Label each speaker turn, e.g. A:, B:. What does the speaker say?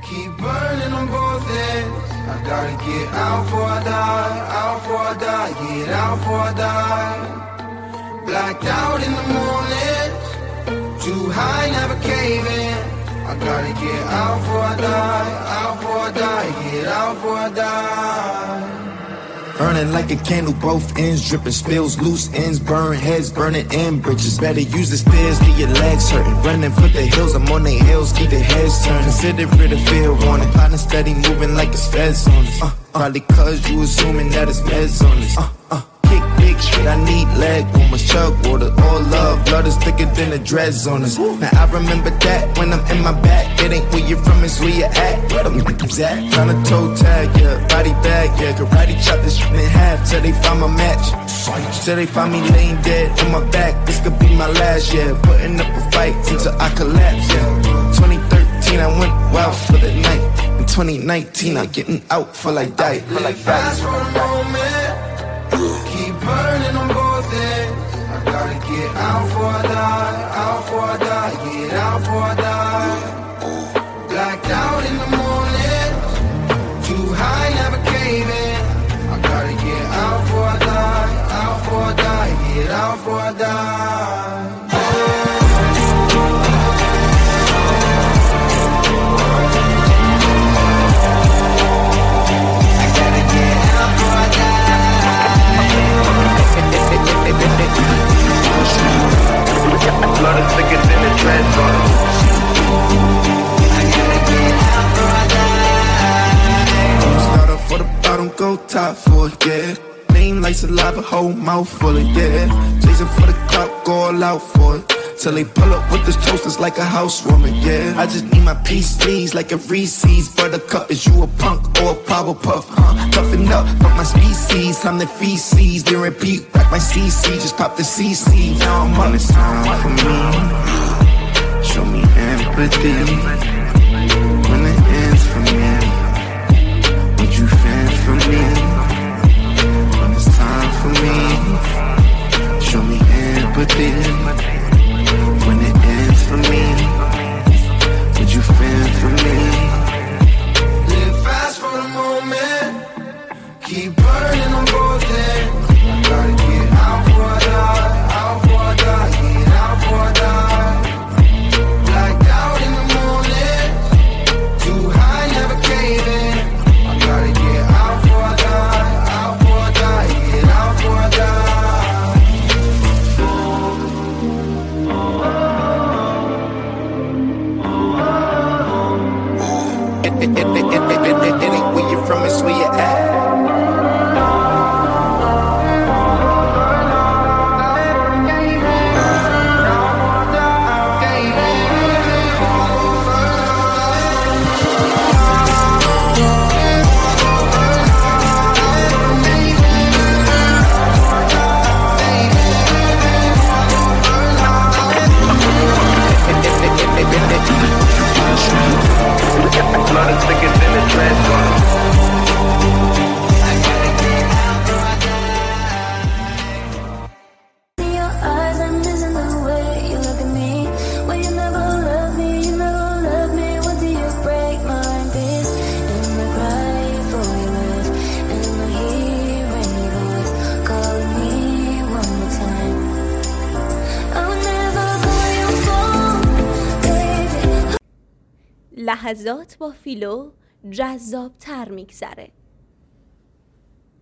A: Keep burning on both ends. I gotta get out before I die, out before I die, get out before I die. Blacked out in the morning, too high, never caving. I gotta get out before I die, out before I die, get out before I die.
B: Burning like a candle, both ends dripping, spills, loose ends, burn heads, burning in bridges. Better use the stairs, leave your legs hurting. Running for the hills, I'm on their heels, keep their heads turning. Consider it a fair warning, plotting steady, moving like it's feds on us. Probably cause you assuming that it's meds on us. Kick big shit, I need leg warmers, chug water, all love, blood is thicker than the dreads on us. Now I remember that when I'm in my back, it ain't where you're from, it's where you at. Where them niggas at? Tryna toe tag, yeah, body bag, yeah, karate chop this shit in half till they find my match. Till they find me laying dead on my back, this could be my last, yeah. Putting up a fight until I collapse, yeah. 2013 I went wild for the night. In 2019 I'm getting out for like diet.
A: Fast for a moment, keep burning on both ends. I gotta get out before I die, out before I die, get out before I die. Blacked out in the morning, too high, never caving. I gotta get out before I die, out before I die, get out before I die.
C: Blood is thicker than the dreads on it.
A: I gotta get out before I die.
B: Start off for the bottom, go top for it, yeah. Name like saliva, whole mouth full of, yeah. Chasing for the clout, go all out for it. Till they pull up with this toasters like a housewarming, yeah. I just need my peace, please, like a Reese's. Buttercup, is you a punk or a Powerpuff, Toughen up, fuck my species, I'm the feces. Then repeat, back my CC, just pop the CC. Now I'm on, it's time for me. Show me empathy when it ends for me. Would you fend for me when it's time for me? Show me empathy when it ends for me. Would you fend for me?
A: Live fast for the moment, keep burning on both ends. I gotta get out before I die, out before I die, get out before I die. Blacked out in the morning, too high, never caving. I gotta get out before I die, out before I die, get out before I die.
B: It ain't where you're from, it's where you at.
C: Blood is thicker than the dreads on it.
D: لحظات با فیلو جذاب تر میگذره.